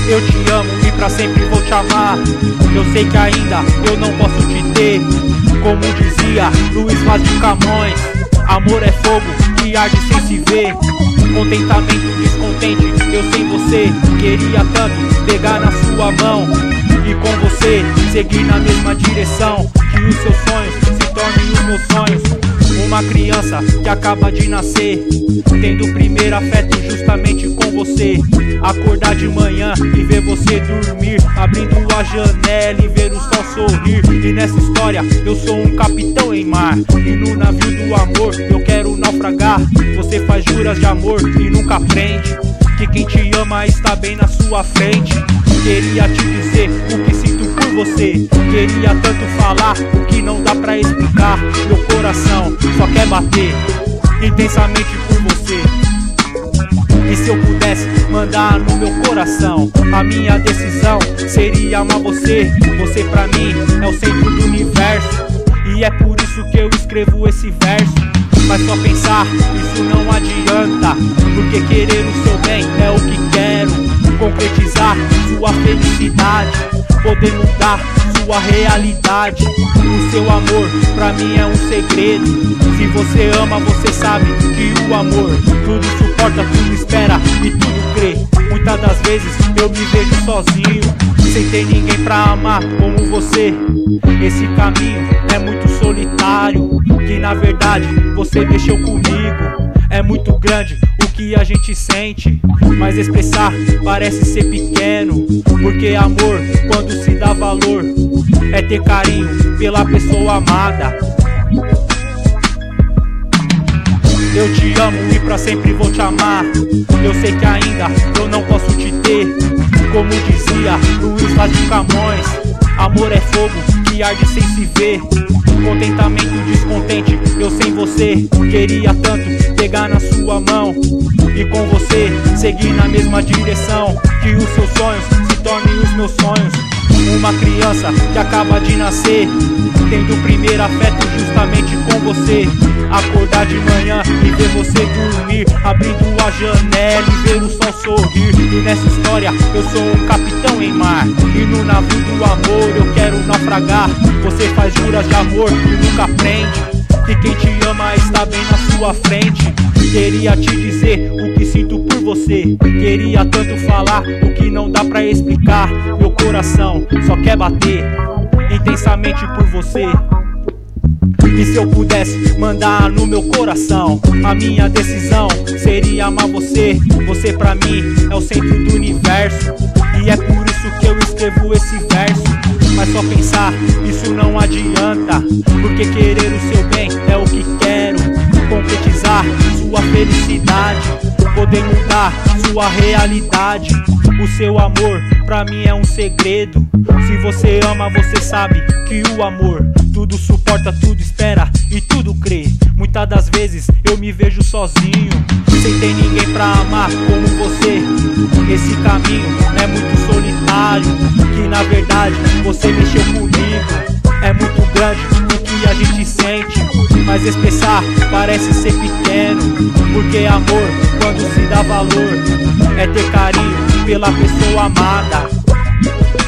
Eu te amo e pra sempre vou te amar. Eu sei que ainda eu não posso te ter. Como dizia Luiz Vaz de Camões, amor é fogo que arde sem se ver. Contentamento, descontente, eu sem você. Queria tanto pegar na sua mão e com você seguir na mesma direção. Que os seus sonhos se tornem os meus sonhos. Uma criança que acaba de nascer, tendo o primeiro afeto justamente com você. Acordar de manhã e ver você dormir, abrindo a janela e ver o sol sorrir. E nessa história eu sou um capitão em mar, e no navio do amor eu quero naufragar. Você faz juras de amor e nunca aprende que quem te ama está bem na sua frente. Queria te dizer o que sinto por você. Queria tanto falar o que não dá pra explicar. Meu coração só quer bater intensamente por você. E se eu pudesse mandar no meu coração, a minha decisão seria amar você. Você pra mim é o centro do universo, e é por isso que eu escrevo esse verso. Mas só pensar, isso não adianta, porque querer o seu bem é o que quero. Concretizar sua felicidade, poder mudar sua realidade. O seu amor pra mim é um segredo. Se você ama, você sabe que o amor tudo suporta, tudo espera e tudo crê. Muitas das vezes eu me vejo sozinho, sem ter ninguém pra amar como você. Esse caminho é muito solitário, que na verdade você mexeu comigo. É muito grande o que a gente sente, mas expressar parece ser pequeno. Porque amor, quando se dá valor, é ter carinho pela pessoa amada. Eu te amo e pra sempre vou te amar. Eu sei que ainda eu não posso te ter. Como dizia Luiz Vaz de Camões, amor é fogo que arde sem se ver. Contentamento, descontente, eu sem você. Queria tanto pegar na sua mão e com você seguir na mesma direção. Que os seus sonhos se tornem os meus sonhos. Uma criança que acaba de nascer, tendo o primeiro afeto justamente com você. Acordar de manhã e ver você dormir, abrindo a janela e ver o sol sorrir. E nessa história eu sou um capitão em mar, e no navio do amor eu quero naufragar. Você faz juras de amor e nunca aprende que quem te ama está bem na sua frente. Queria te dizer o que sinto por você. Queria tanto falar o que não dá pra explicar. Meu coração só quer bater intensamente por você. E se eu pudesse mandar no meu coração, a minha decisão seria amar você. Você pra mim é o centro do universo, e é por isso que eu escrevo esse verso. Mas só pensar, isso não adianta, porque querer o seu bem é o que quero. Concretizar sua felicidade, poder mudar sua realidade. O seu amor pra mim é um segredo. Se você ama, você sabe que o amor tudo suporta, tudo espera e tudo crê. Muitas das vezes eu me vejo sozinho, sem ter ninguém pra amar como você. Esse caminho é muito solitário, que na verdade você mexeu comigo. É muito grande o que a gente sente, mas expressar parece ser pequeno. Porque amor, quando se dá valor, é ter carinho pela pessoa amada.